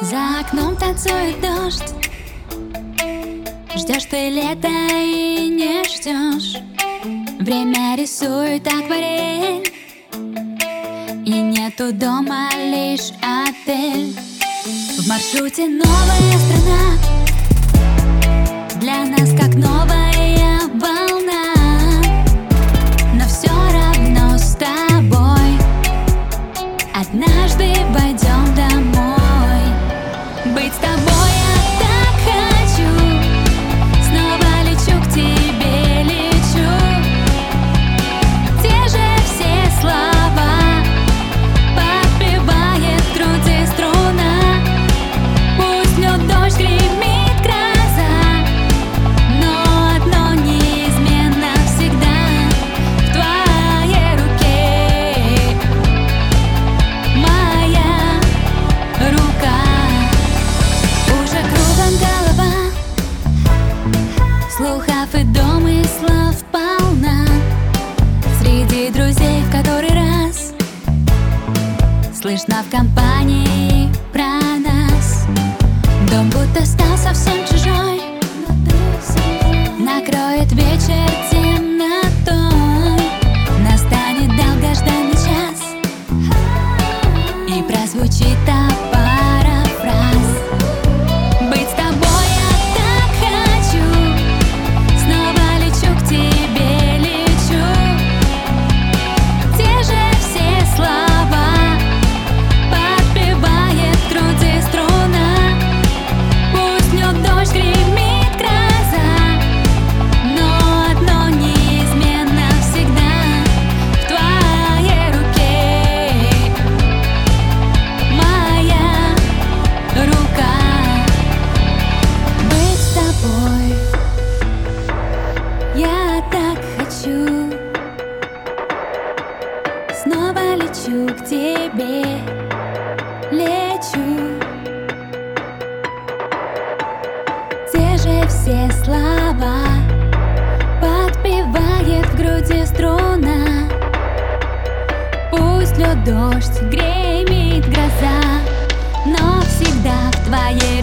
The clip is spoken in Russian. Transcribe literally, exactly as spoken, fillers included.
За окном танцует дождь. Ждешь ты лета и не ждешь. Время рисует акварель, и нету дома, лишь отель. В маршруте новая страна, для нас как новая волна. Но все равно с тобой однажды пойдем домой. Быть с тобой я так хочу, снова лечу к тебе, лечу. Те же все слова подпевает в груди струна. Пусть льет дождь, гремит гроза, но одно неизменно всегда в твоей руке. Моя рука. Уже кругом голова, слухов и домыслов полна. Среди друзей в который раз слышно в компании про нас. Дом будто стал совсем чужой, накроет вечер темнотой. Настанет долгожданный час, и прозвучит та пара фраз. Быть с тобой я так хочу, снова лечу к тебе, лечу. Те же все слова подпевает в груди струна. Пусть льет дождь, гремит гроза, но одно неизменно всегда в твоей руке. Моя рука. Быть с тобой я так хочу, снова лечу к тебе, лечу. Те же все слова подпевает в груди струна. Пусть льет дождь, гремит гроза, но всегда в твоей